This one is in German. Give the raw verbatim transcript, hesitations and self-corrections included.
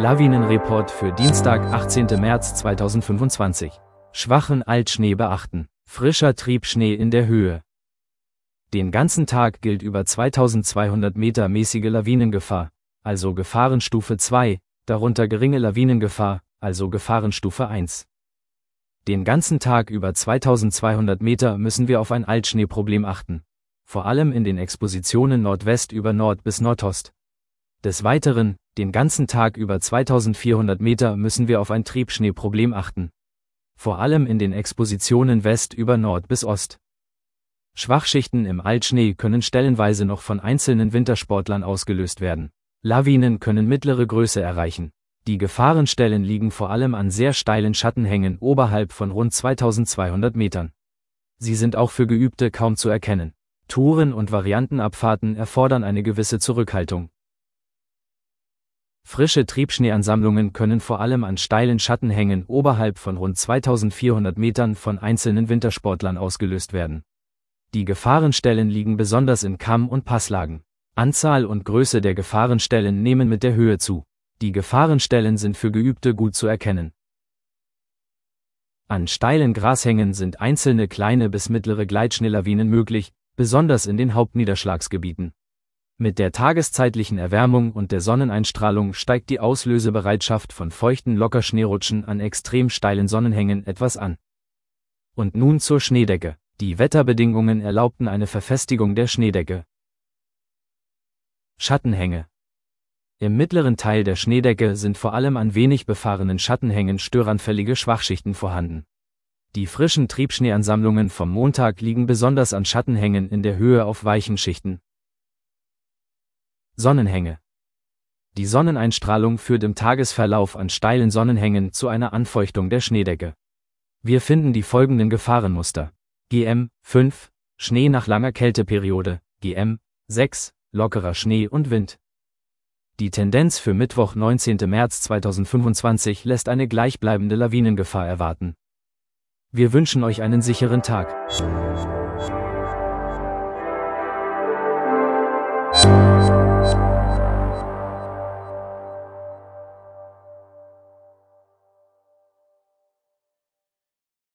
Lawinenreport für Dienstag, achtzehnten März zweitausendfünfundzwanzig. Schwachen Altschnee beachten. Frischer Triebschnee in der Höhe. Den ganzen Tag gilt über zweitausendzweihundert Meter mäßige Lawinengefahr, also Gefahrenstufe zwei, darunter geringe Lawinengefahr, also Gefahrenstufe eins. Den ganzen Tag über zweitausendzweihundert Meter müssen wir auf ein Altschneeproblem achten, vor allem in den Expositionen Nordwest über Nord bis Nordost. Des Weiteren, den ganzen Tag über zweitausendvierhundert Meter müssen wir auf ein Triebschneeproblem achten, vor allem in den Expositionen West über Nord bis Ost. Schwachschichten im Altschnee können stellenweise noch von einzelnen Wintersportlern ausgelöst werden. Lawinen können mittlere Größe erreichen. Die Gefahrenstellen liegen vor allem an sehr steilen Schattenhängen oberhalb von rund zweitausendzweihundert Metern. Sie sind auch für Geübte kaum zu erkennen. Touren und Variantenabfahrten erfordern eine gewisse Zurückhaltung. Frische Triebschneeansammlungen können vor allem an steilen Schattenhängen oberhalb von rund zweitausendvierhundert Metern von einzelnen Wintersportlern ausgelöst werden. Die Gefahrenstellen liegen besonders in Kamm- und Passlagen. Anzahl und Größe der Gefahrenstellen nehmen mit der Höhe zu. Die Gefahrenstellen sind für Geübte gut zu erkennen. An steilen Grashängen sind einzelne kleine bis mittlere Gleitschneelawinen möglich, besonders in den Hauptniederschlagsgebieten. Mit der tageszeitlichen Erwärmung und der Sonneneinstrahlung steigt die Auslösebereitschaft von feuchten Lockerschneerutschen an extrem steilen Sonnenhängen etwas an. Und nun zur Schneedecke. Die Wetterbedingungen erlaubten eine Verfestigung der Schneedecke. Schattenhänge. Im mittleren Teil der Schneedecke sind vor allem an wenig befahrenen Schattenhängen störanfällige Schwachschichten vorhanden. Die frischen Triebschneeansammlungen vom Montag liegen besonders an Schattenhängen in der Höhe auf weichen Schichten. Sonnenhänge. Die Sonneneinstrahlung führt im Tagesverlauf an steilen Sonnenhängen zu einer Anfeuchtung der Schneedecke. Wir finden die folgenden Gefahrenmuster. G M fünf, Schnee nach langer Kälteperiode, G M sechs, lockerer Schnee und Wind. Die Tendenz für Mittwoch, neunzehnten März zweitausendfünfundzwanzig lässt eine gleichbleibende Lawinengefahr erwarten. Wir wünschen euch einen sicheren Tag.